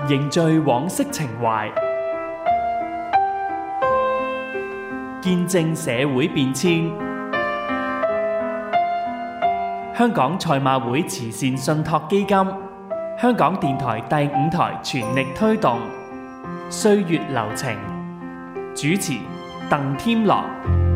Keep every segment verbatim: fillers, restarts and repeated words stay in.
凝聚往昔情懷，見證社會變遷。香港賽馬會慈善信託基金、香港電台第五台全力推動《歲月流情》，主持鄧添樂。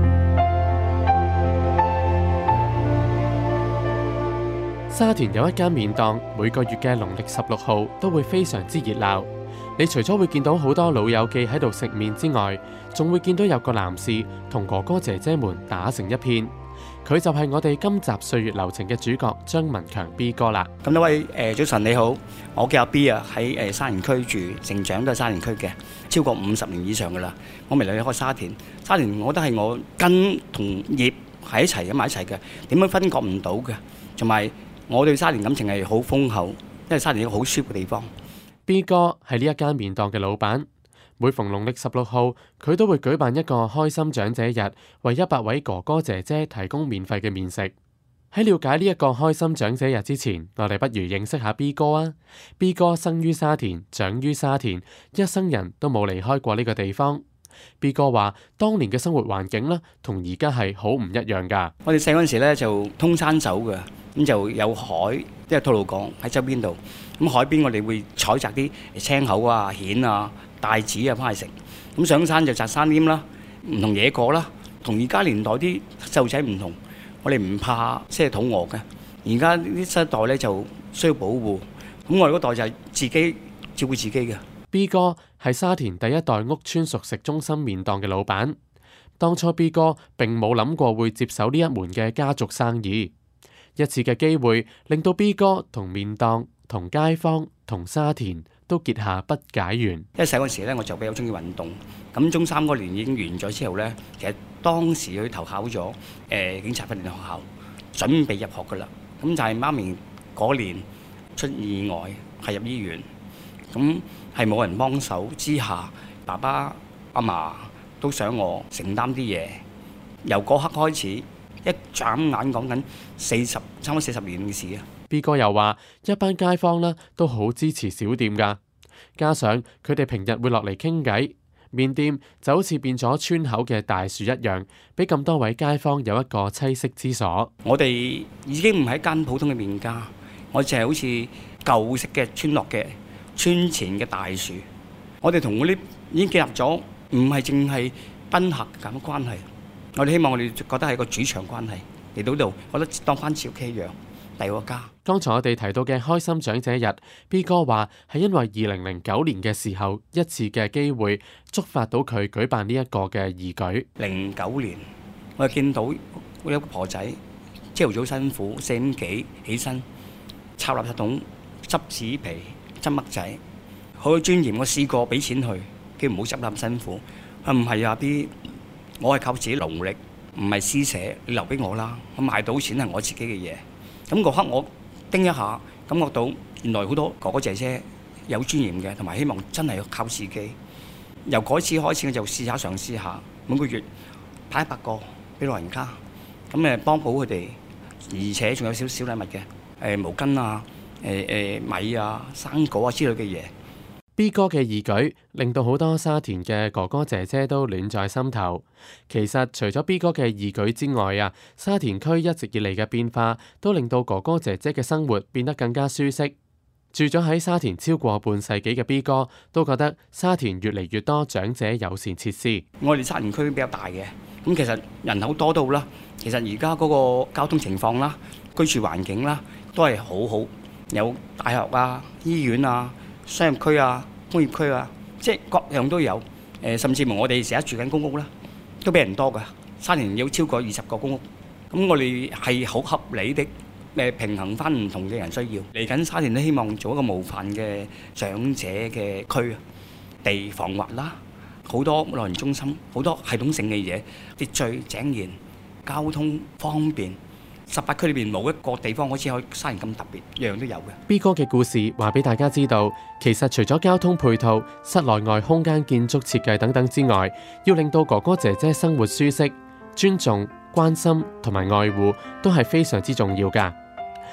沙田有一間麵檔，每個月嘅農曆十六號都會非常之熱鬧。你除咗會見到好多老友記喺度食麵之外，仲會見到有個男士同哥哥姐姐們打成一片。佢就係我哋今集《歲月流情》嘅主角張文強 B 哥啦。 咁多位誒早晨你好，我叫阿 B 啊，喺誒沙田區住，成長都係沙田區嘅，超過五十年以上噶啦。我未離開沙田，沙田我覺得係我根同葉喺一齊咁埋一齊嘅，點樣分割唔到嘅，同埋。我對沙田感情係好豐厚，因為沙田一個好舒服嘅地方。 B 哥係呢一間麵檔嘅老闆，每逢農曆十六號，佢都會舉辦一個開心長者日，為一百位哥哥姐姐提供免費嘅麵食。喺了解呢一個開心長者日之前，我哋不如認識下 B 哥啊。B 哥生於沙田，長於沙田，一生人都冇離開過呢個地方。B 哥話：當年嘅生活環境呢，同而家係好唔一樣㗎。 我哋細嗰陣時咧就通山走嘅，咁就有海，即係吐露港喺周邊度。咁海邊我哋會採摘啲青口啊、蜆啊、帶子啊翻去食。咁上山就摘山稔啦，唔同野果啦。同而家年代啲細路仔唔同，我哋唔怕即係肚餓嘅。而家啲新一代咧就需要保護。咁我哋嗰代就係自己照顧自己嘅。 B 哥係沙田第一代屋村熟食中心麵檔嘅老闆。當初 B 哥並冇諗過會接手呢一門嘅家族生意。一次嘅機會令到 B 哥同麵檔、同街坊、同沙田都結下不解緣。 因為細嗰時咧，我就比較中意運動。咁中三嗰年已經完咗之後咧，其實當時佢投考咗誒、呃、警察訓練學校，準備入學噶啦。咁就係媽咪嗰年出意外，係入醫院。咁係冇人幫手之下，爸爸阿嫲都想我承擔啲嘢。由嗰刻開始，一眨眼講緊四十，差唔多四十年嘅事啊。 B 哥又話：一班街坊呢都好支持小店㗎，加上佢哋平日會落嚟傾偈，麵店就好似變咗村口嘅大樹一樣，俾咁多位街坊有一個棲息之所。 我哋已經唔係一間普通嘅麵家，我淨係好似舊式嘅村落嘅村前嘅大樹。我哋同嗰啲已經建立咗，唔係淨係賓客咁嘅關係。我哋希望我哋覺得係個主場關係嚟到度，覺得當翻自屋企一樣，第個家。 剛才我哋提到嘅開心長者日 ，B 哥話係因為二零零九年嘅時候一次嘅機會，觸發到佢舉辦呢一個嘅義舉。 零九年，我哋見到有一個婆仔，朝頭早辛苦四點幾起身，插垃圾桶、執紙皮、執麥仔，好有尊嚴。我試過俾錢佢，叫唔好執咁辛苦。啊唔係啊 B，我係靠自己勞力，唔係施捨，你留俾我啦。我賣到錢係我自己嘅嘢。咁嗰刻我叮一下，感覺到原來好多哥哥姐姐有尊嚴嘅，同埋希望真係要靠自己。由嗰次開始，我就試下嘗試下，每個月派一百個俾老人家，咁誒幫補佢哋，而且仲有少少禮物嘅，誒毛巾啊、誒誒米啊、生果啊之類嘅嘢。 B 哥嘅義舉令到好多沙田嘅哥哥姐姐都暖在心頭。其實除咗 B 哥嘅義舉之外啊，沙田區一直以嚟嘅變化都令到哥哥姐姐嘅生活變得更加舒適。住咗喺沙田超過半世紀嘅 B 哥都覺得沙田越嚟越多長者友善設施。 我哋沙田區比較大嘅，咁其實人口多到啦，其實而家嗰個交通情況啦、居住環境啦，都係好好，有大學啊、醫院啊、商業區啊、工業區啊，即係各樣都有。誒，甚至乎我哋成日住緊公屋啦，都比人多㗎。沙田有超過二十個公屋，咁我哋係好合理的誒平衡翻唔同嘅人需要。嚟緊沙田都希望做一個模範嘅長者嘅區啊，地防滑啦，好多老人中心，好多系統性嘅嘢，秩序井然，交通方便。十八區裏邊冇一個地方好似可以沙田咁特別，樣樣都有嘅。 B 哥嘅故事話俾大家知道，其實除咗交通配套、室內外空間建築設計等等之外，要令到哥哥姐姐生活舒適、尊重、關心同埋愛護，都係非常之重要㗎。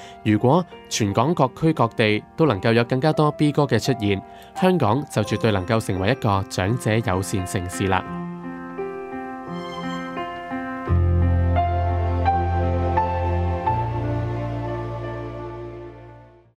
如果全港各區各地都能夠有更加多 B 哥嘅出現，香港就絕對能夠成為一個長者友善城市啦。